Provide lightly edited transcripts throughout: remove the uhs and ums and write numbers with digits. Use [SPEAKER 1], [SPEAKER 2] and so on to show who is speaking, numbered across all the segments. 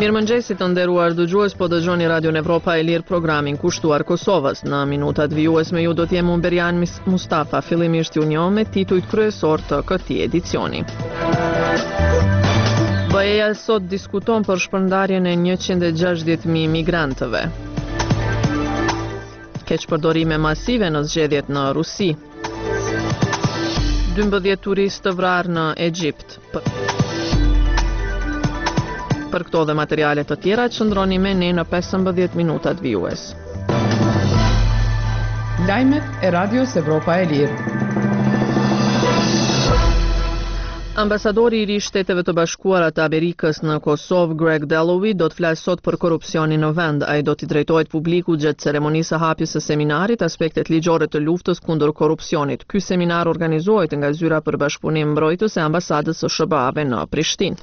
[SPEAKER 1] Mirëmëngjesit të nderuar dëgjues, po dëgjoni Radion Evropa e Lirë, programin kushtuar Kosovës. Në minutat vijues me ju do t'jem unë Berian Mustafa, fillimisht ju njoh me titujt kryesor të këtij edicioni. BE-ja sot diskuton për shpërndarjen e 160.000 migrantëve. Keqpërdorime masive në zgjedhjet në Rusi. 12 turistë të vrarë në Egjipt. Për këto dhe materiale të tjera, qëndroni me ne në 15 minutat vijues.
[SPEAKER 2] Lajmet e Radios Evropa e Lirë.
[SPEAKER 1] Ambasadori i ri Shteteve të Bashkuara të Amerikës në Kosovë, Greg Dalloway, do të flasë sot për korrupsionin në vend. Ai do t'i drejtohet publiku gjatë ceremonisë së hapjes së seminarit Aspektet ligjore të luftës kundër korrupsionit. Ky seminar organizohet nga Zyra për Bashkëpunim Mbrojtës e Ambasadës së SBA-ve në Prishtinë.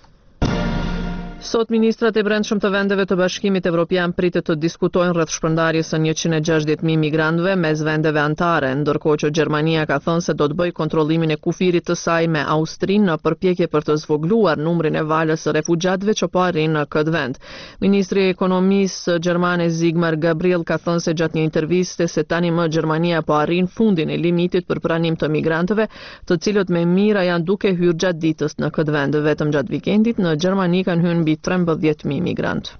[SPEAKER 1] Sot ministrat e brendshëm të vendeve të Bashkimit Evropian pritet të diskutojnë rreth shpërndarjes së 160.000 migrantëve mes vendeve anëtare, ndërkohë që Gjermania ka thënë se do të bëjë kontrollimin e kufirit të saj me Austrinë në përpjekje për të zvogëluar numrin e valës së refugjatëve që po arrin në këtë vend. Ministri i Ekonomisë gjermane Sigmar Gabriel ka thënë se gjatë një interviste se tani më Gjermania po arrin fundin e limitit për pranim të migrantëve, të cilët me mira janë duke hyrë gjatë ditës në këtë vend. Vetëm gjatë vikendit në Gjermani kanë hyrë 13.000 migrantë.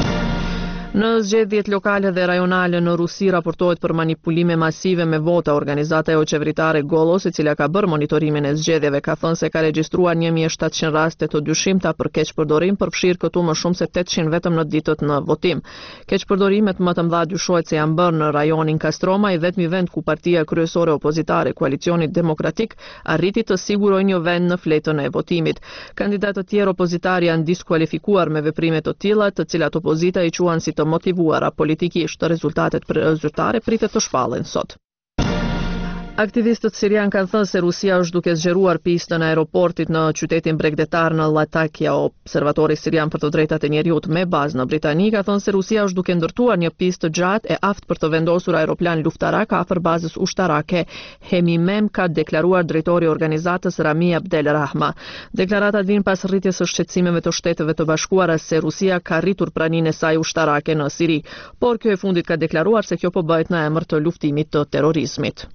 [SPEAKER 1] Në zgjedhjet lokale dhe rajonale në Rusi raportohet për manipulime masive me vota. Organizata e qeveritare Golos, e cila ka bërë monitorimin e zgjedhjeve, ka thënë se ka regjistruar 1.700 raste të dyshimta për keqpërdorim, përfshirë këtu më shumë se 800 vetëm në ditët në votim. Keqpërdorimet më të mëdha dyshohet se janë bërë në rajonin Kastroma, i vetmi vend ku partia kryesore opozitare, Koalicionit Demokratik, arriti të sigurojë një vend në fletën e votimit. Kandidatë të tjerë opozitar janë diskualifikuar me veprime të tilla, të cilat opozita i quajnë si të motivuara politikisht. Rezultatet zyrtare pritet të shpallen sot. Aktivistët sirian kanë thënë se Rusia është duke zgjeruar pistën e aeroportit në qytetin bregdetar në Latakia. Observatori sirian për të drejtat e njerëzit me bazë në Britani ka thënë se Rusia është duke ndërtuar një pistë të gjatë e aftë për të vendosur aeroplan luftarak afër bazës ushtarake Hemimem, ka deklaruar drejtori i organizatës Rami Abdel Rahma. Deklaratat vijnë pas rritjes së shqetësimeve të Shteteve të Bashkuara se Rusia ka rritur praninë e saj ushtarake në Siri, por kjo e fundit ka deklaruar se kjo po bëhet në emër të luftimit të terrorizmit.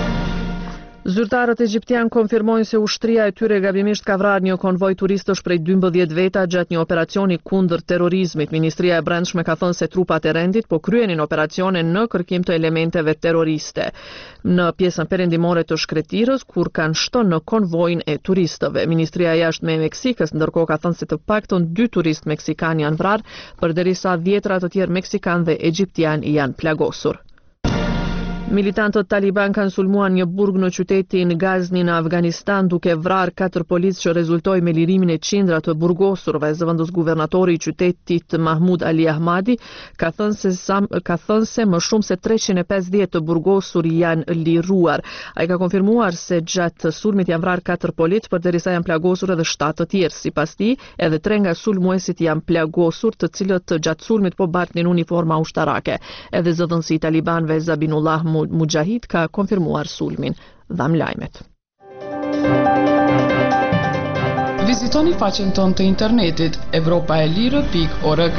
[SPEAKER 1] Zyrtarët egjiptian konfirmojnë se ushtria e tyre gabimisht ka vrarë një konvoj turistësh prej 12 veta gjatë një operacioni kundër terrorizmit. Ministria e Brendshme ka thënë se trupat e rendit po kryenin operacione në kërkim të elementeve terroriste në pjesën perëndimore të shkretirës, kur kanë shtonë në konvojin e turistëve. Ministria e Jashtme e Meksikës ndërkohë ka thënë se të paktën 2 turistë meksikanë janë vrarë, përderisa 10 të tjerë meksikanë dhe egjiptian janë plagosur. Militantët Taliban kanë sulmuar një burg në qytetin Ghazni në Afganistan, duke vrarë 4 policë që rezultoi me lirimin e qindra të burgosurve. Zëvendës guvernatori i qytetit Mahmud Ali Ahmadi ka thënë se më shumë se 350 të burgosur janë liruar. Ai ka konfirmuar se gjatë sulmit janë vrarë 4 policë, përderisa janë plagosur edhe 7 të tjerë. Sipas tij, edhe 3 nga sulmuesit janë plagosur, të cilët gjatë sulmit po bartnin uniforma ushtarake. Edhe zëvendësi i Talibanëve Zabinullah Mujahid ka konfirmuar sulmin. Dham lajmet.
[SPEAKER 2] Vizitoni faqen tonë të internetit evropaelire.org.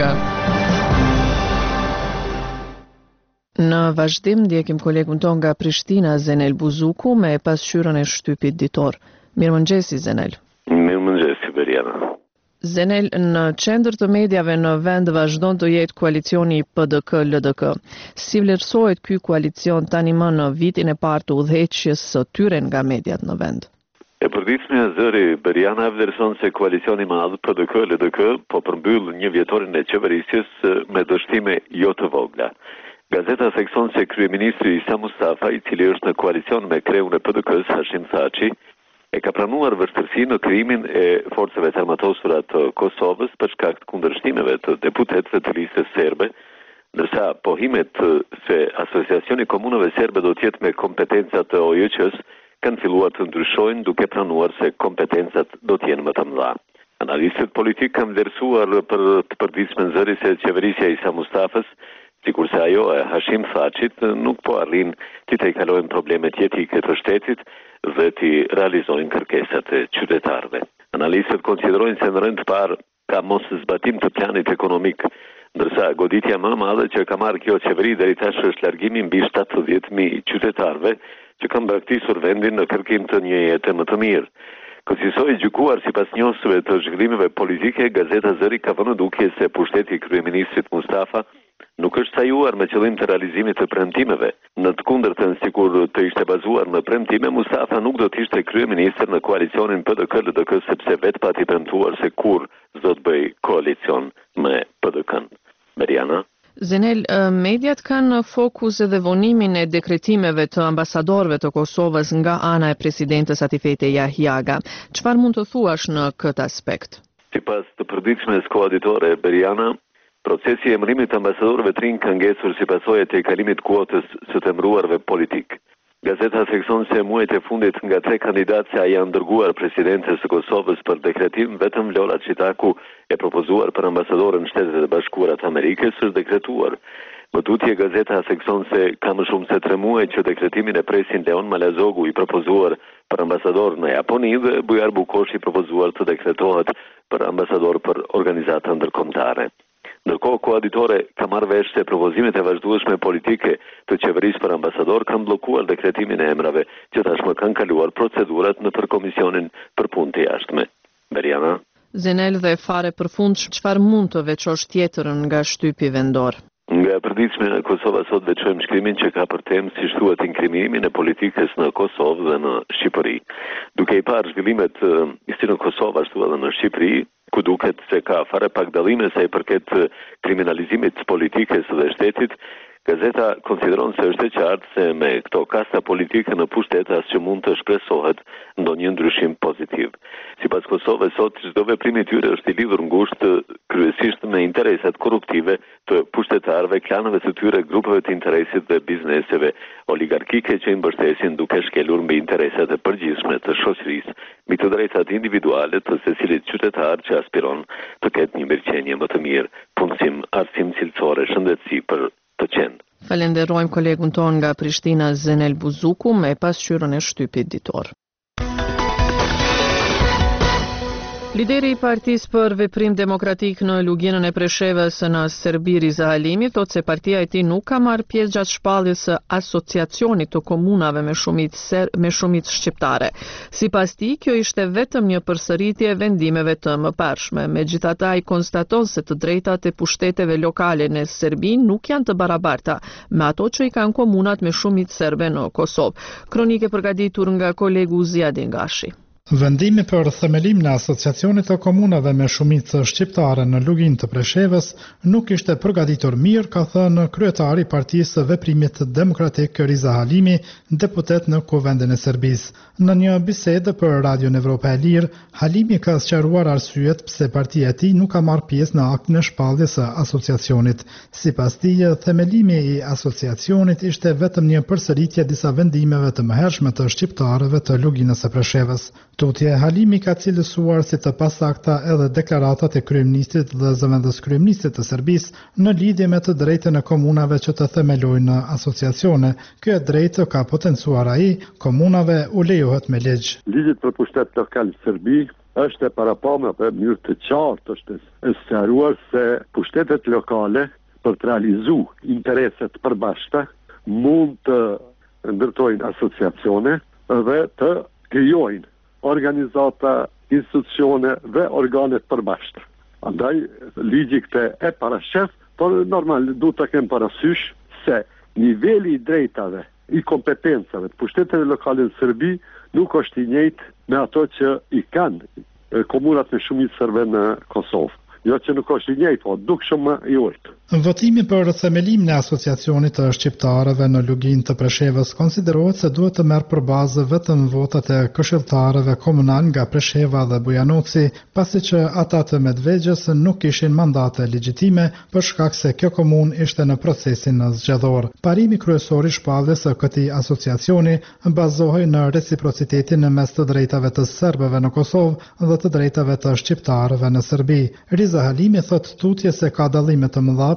[SPEAKER 1] Në vazhdim ndjekim kolegun ton nga Prishtina, Zenel Buzuku, me pasqyrën e shtypit ditor. Mirëmëngjesi, Zenel.
[SPEAKER 3] Mirëmëngjesi, Beriana.
[SPEAKER 1] Zenel, në qendër të medjave në vend vazhdon të jetë koalicioni PDK-LDK. Si vlerësohet ky koalicion tani më në vitin e parë të udhëheqjes së tyre nga mediat në vend?
[SPEAKER 3] E përditshme e zëri, Beriana vlerëson se koalicioni madh PDK-LDK po përmbyll një vjetorin e qeverisjes me dështime jo të vogla. Gazeta thekson se kryeministri Isa Mustafa, i cili është në koalicion me kreun e PDK-s Hashim Thaçi, e ka pranuar vështirësi në krijimin e forcave të armatosura të Kosovës për shkak të kundërshtimeve të deputetëve të listës serbe, ndërsa pohimet se Asociacioni i Komunave Serbe do të jetë me kompetencat të OJQ-s kanë filluar të ndryshojnë, duke pranuar se kompetencat do të jenë më të mëdha. Analistët politik kanë vlerësuar për të përditshme zëri se qeverisja e Isa Mustafës, sikurse ajo e Hashim Thaçit, nuk po arrin të tejkalojnë problemet jetike të shtetit dhe të realizojnë kërkesat e qytetarëve. Analistët konsiderojnë se në rënd të parë ka mos zbatim të planit ekonomik, ndërsa goditja më e madhe që ka marrë kjo qeveri deri tash është largimi mbi 70.000 qytetarëve që kanë braktisur vendin në kërkim të një jete më të mirë. Kësaj gjykuar sipas njofsve të zhvillimeve politike, Gazeta Zëri ka vënë dukje se pushteti i kryeministrit Mustafa nuk është sajuar me qëllim të realizimit të premtimeve. Në të kundërtën, sikur të ishte bazuar në premtime, Mustafa nuk do të ishte kryeministër në koalicionin PDK-LDK sepse vetë pati premtuar se kur s'do të bëj koalicion me PDK-n. Beriana?
[SPEAKER 1] Zenel, mediat kanë fokus edhe vonimin e dekretimeve të ambasadorëve të Kosovës nga ana e presidentes Atifete Jahjaga. Çfarë mund të thuash në këtë aspekt?
[SPEAKER 3] Sipas të përditshmes koauditore Beriana, procesi i emërimit të ambasadorëve të rinj ka ngesur si pasojë të kalimit kuotës së të emëruarve politik. Gazeta thekson se muajt e fundit nga 3 kandidatë janë dërguar presidentes së Kosovës për dekretim, vetëm Lola Çitaku e propozuar për ambasadorën në Shtetet e Bashkuara të Amerikës është dekretuar. Më tutje Gazeta thekson se ka më shumë se 3 muaj që dekretimin e presin Leon Malazogu i propozuar për ambasador në Japoni dhe Bujar Bukoshi i propozuar të dekretohet për ambasador për organizata ndërkombëtare. Ndërkohë, koauditore ka marrë vesh se propozimet e vazhdueshme politike të qeverisë për ambasador kanë bllokuar dekretimin e emrave që tashmë kanë kaluar procedurat në Komisionin për Punë të Jashtme. Beriana?
[SPEAKER 1] Zenel, dhe fare përfund, çfarë mund të veçosh tjetërën nga shtypi vendor?
[SPEAKER 3] Nga përditshme në Kosovë sot veçojmë shkrimin që ka për temë si thuhet inkrimimin e politikës në Kosovë dhe në Shqipëri. Duke i parë zhvillimet si në Kosovë ashtu edhe në Shqipëri, ku duket se ka fare pak dallime sa i përket kriminalizimit politikës dhe shtetit, Gazeta konsideron se është e qartë se me këto kasta politike në pushtet asgjë mund të shpresohet ndonjë ndryshim pozitiv. Sipas Kosovës sot çdo veprim i tyre është i lidhur ngushtë kryesisht me interesat korruptive të pushtetarëve, klaneve të tyre, grupeve të interesit dhe bizneseve oligarkike që i mbështesin duke shkelur mbi interesat e përgjithshme të shoqërisë, mbi të drejtat individuale të secilit qytetar që aspiron të ketë një mirëqenie më të mirë, punësim, arsim cilësore, shëndetësi për të qenë.
[SPEAKER 1] Falenderojmë kolegun ton nga Prishtina, Zenel Buzuku, me pasqyrën e shtypit ditor. Lideri i Partisë për Veprim Demokratik në luginën e Preshevës në Serbi, Riza Halimi, thotë se partia e tij nuk ka marrë pjesë gjatë shpalljes së asociacionit të komunave me shumicë shqiptare. Sipas tij, kjo ishte vetëm një përsëritje e vendimeve të mëparshme. Megjithatë, ai konstaton se të drejtat e pushteteve lokale në Serbi nuk janë të barabarta me ato që i kanë komunat me shumicë serbe në Kosovë. Kronike përgatitur nga kolegu Ziadin Gashi.
[SPEAKER 4] Vendimi për themelim në asociacionit të komunave me shumicë shqiptare në Lugin të Preshevës nuk ishte përgatitur mirë, ka thënë kryetari i Partisë së Veprimit Demokratik Riza Halimi, deputet në Kuvendin e Serbisë. Në një bisedë për Radion Evropa e Lirë, Halimi ka sqaruar arsyet pse partia e tij nuk ka marrë pjesë në aktin e shpalljes së asociacionit. Sipas tij, themelimi i asociacionit ishte vetëm një përsëritje disa vendimeve të mëhershme të shqiptarëve të Luginës së Preshevës. Tutje, Halimi ka cilësuar si të pasakta edhe deklaratat e kryeministit dhe zëvendës kryeministit të Serbisë në lidhje me të drejtën e komunave që të themelojnë asociacione. Kjo drejtë ka potencuar ai, komunave u lejohet me ligj.
[SPEAKER 5] Ligji për pushtet lokal në Serbi është e parapamë për mënyrë të qartë është e sqaruar se pushtetet lokale për të realizuar intereset përbashkëta mund të ndërtojnë asociacione dhe të krijojnë organizata, institucione dhe organet përbashkëta. Andaj, ligji këtë e parashef, por normal, du të kem parasysh se niveli i drejtave, i kompetencave të pushteteve lokale në Serbi nuk është i njëjtë me ato që i kanë komunat me shumicë serbe në Kosovë. Jo që nuk është i njëjtë, po dukshëm më i ulët.
[SPEAKER 4] Votimi për themelimin e asociacionit të shqiptarëve në Lugin të Preshevës konsiderohet se duhet të merr përbazë vetëm votat e këshilltarëve komunal nga Presheva dhe Bujanoci, pasi që ata të Medvegjës nuk kishin mandate legjitime për shkak se kjo komunë ishte në procesin zgjedhor. Parimi kryesor i shpalljes së këtij asociacioni bazohej në reciprocitetin mes të drejtave të serbëve në Kosovë dhe të drejtave të shqiptarëve në Serbi. Riza Halimi thotë tutje se ka dallime të mëdha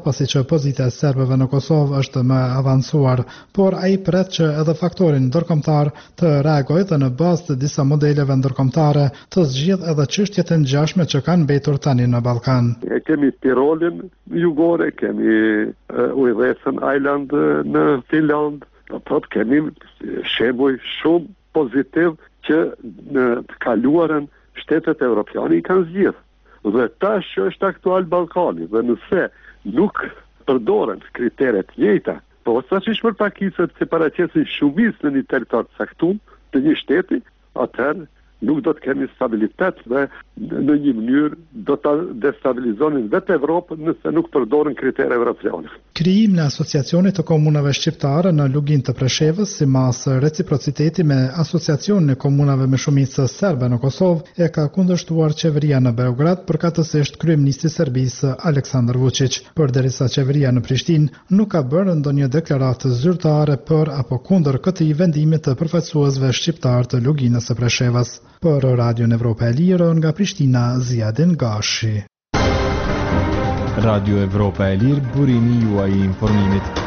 [SPEAKER 4] pasi që pozita e serbëve në Kosovë është më avancuar, por ai pret që edhe faktorin ndërkombëtar të reagojë dhe në bazë të disa modeleve ndërkombëtare të zgjidhë edhe çështjet e ngjashme që kanë mbetur tani në Ballkan.
[SPEAKER 5] Kemi Tirolin jugore, kemi Ujresën Island në Finland, kemi shembuj shumë pozitiv që në të kaluarën shtetet evropiane i kanë zgjidhur. Dhe tash është aktual Ballkani dhe nëse nuk përdoren kriteret njëjta, po saqësh për pakicët që paraqesin shumicën në një territor të caktuar të një shteti, atëherë nuk do të kemi stabilitet dhe në një mënyrë do të destabilizonin vetë Evropën nëse nuk përdoren kritere evropiane.
[SPEAKER 4] Krijimi i asociacionit të komunave shqiptare në Lugin të Preshevës si mas reciprociteti me asociacionin e komunave me shumicë serbe në Kosovë e ka kundërshtuar qeveria në Beograd, përkatësisht kryeministri i Serbisë Aleksandar Vučić, përderisa qeveria në Prishtinë nuk ka bërë ndonjë deklaratë zyrtare për apo kundër këtij vendimi të përfaqësuesve shqiptar të Luginës së Preshevës. Për Radio Evropa e Lirë nga Prishtina, Ziadin Gashi.
[SPEAKER 6] Radio Evropa e Lirë, burimi juaj i informimit.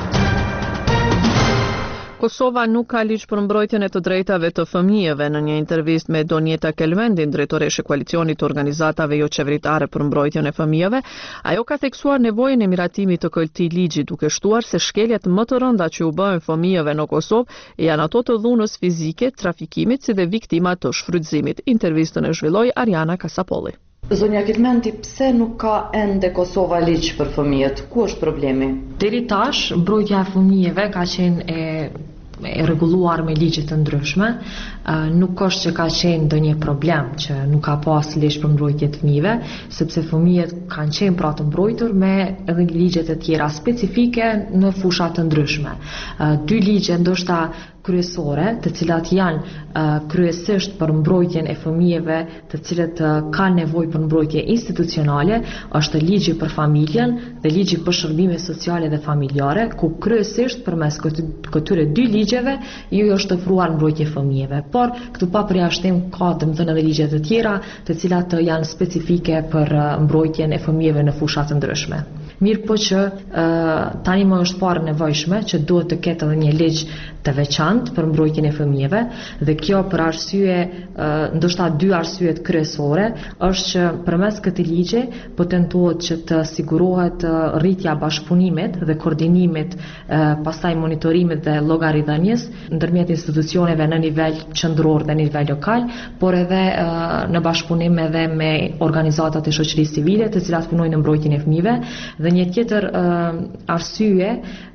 [SPEAKER 1] Kosova nuk ka ligj për mbrojtjen e të drejtave të fëmijëve. Në një intervistë me Donjeta Kelmendin, drejtoreshe koalicionit të organizatave jo qeveritare për mbrojtjen e fëmijëve, ajo ka theksuar nevojën e miratimit të këtij ligji, duke shtuar se shkeljet më të rënda që u bëhen fëmijëve në Kosovë janë ato të dhunës fizike, trafikimit si dhe viktima të shfrytëzimit. Intervistën e zhvilloi Ariana Kasapolli.
[SPEAKER 7] Zonja Kelmendi, pse nuk ka ende Kosova ligj për fëmijët? Ku është problemi?
[SPEAKER 8] Deri tash, mbrojtja e fëmijëve ka qenë e rregulluar me ligje të ndryshme, nuk është që ka qenë ndonjë problem që nuk ka pas ligj për mbrojtje të fëmijëve, sepse fëmijët kanë qenë pra të mbrojtur me edhe ligje të tjera specifike në fusha të ndryshme. Dy ligje ndoshta kryesore, të cilat janë kryesisht për mbrojtjen e fëmijëve, të cilët kanë nevojë për mbrojtje institucionale, është ligji për familjen dhe ligji për shërbime sociale dhe familjare, ku kryesisht përmes këtyre dy ligjeve ju është ofruar mbrojtje fëmijëve. Por këtu pa përjashtim ka domethënë edhe ligje të tjera, të cilat janë specifike për mbrojtjen e fëmijëve në fusha të ndryshme. Mirë po që tani më është parë nevojshme që duhet të ketë edhe një ligj të veçantë për mbrojtjen e fëmijëve dhe kjo për arsye, ndoshta dy arsyet kryesore, është që përmes këtij ligji po tentohet që të sigurohet rritja bashkëpunimit dhe koordinimit, pastaj monitorimit dhe llogaridhënies ndërmjet institucioneve në nivel qendror dhe nivel lokal, por edhe në bashkëpunim edhe me organizatat e shoqërisë civile, të cilat punojnë në mbrojtjen e fëmijëve. Dhe një tjetër arsye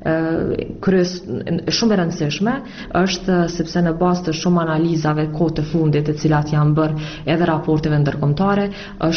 [SPEAKER 8] shumë e rëndësishme është sepse në bazë të shumë analizave kohë të fundit, të cilat janë bërë edhe raporteve ndërkombëtare,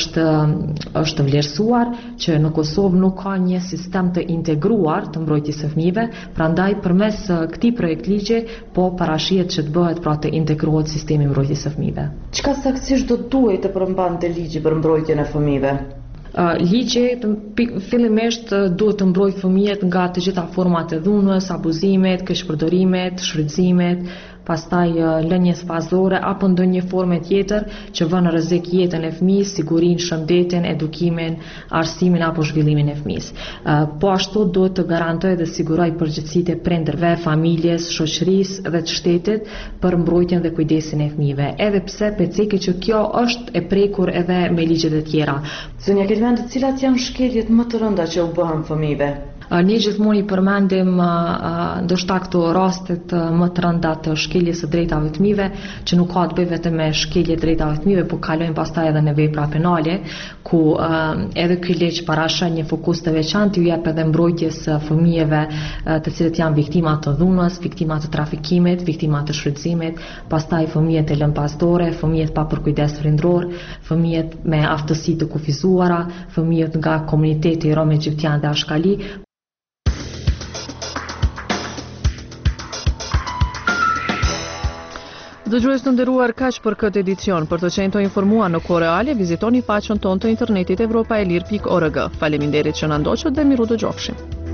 [SPEAKER 8] është vlerësuar që në Kosovë nuk ka një sistem të integruar të mbrojtjes së fëmijëve, prandaj përmes këtij projekt ligji po parashihet që të bëhet pra të integrohet sistemi i mbrojtjes së fëmijëve.
[SPEAKER 7] Çka saktësisht do duhet të përmbante ligji për mbrojtjen e fëmijëve?
[SPEAKER 8] Ligji fillimisht duhet të mbrojë fëmijët nga të gjitha format e dhunës, abuzimit, keqpërdorimet, shfrytëzimit, pastaj lënjes fazore apo ndonjë formë tjetër që vën në rrezik jetën e fëmijës, sigurinë, shëndetin, edukimin, arsimin apo zhvillimin e fëmijës. Po ashtu duhet të garantojë dhe sigurojë përgjegjësitë e prindërve, familjes, shoqërisë dhe të shtetit për mbrojtjen dhe kujdesin e fëmijëve. Edhe pse peceki që kjo është e prekur edhe me ligjet e tjera.
[SPEAKER 7] Zonja Kelmendi, cilat janë shkeljet më të rënda që u bëhen fëmijëve?
[SPEAKER 8] Ne gjithmonë i përmendim ndoshta këto rastet më të rënda të shkeljes së drejtave të fëmijëve, që nuk ka të bëjë vetëm me shkelje të drejtave të fëmijëve, por kalojnë pastaj edhe në vepra penale, ku edhe ky ligj parashon një fokus të veçantë, ju jep edhe mbrojtjes fëmijëve të cilët janë viktima të dhunës, viktima të trafikimit, viktima të shfrytëzimit, pastaj fëmijët e lënë pasdore, fëmijët pa përkujdes prindror, fëmijët me aftësi të kufizuara, fëmijët nga komuniteti rom egjiptian dhe ashkali.
[SPEAKER 1] Dëgjues të nderuar, kaq për këtë edicion. Për të qenë të informuar në kohë reale, vizitoni faqen tonë të internetit evropaelir.org. Faleminderit që na ndoqët dhe miru dëgjofshim.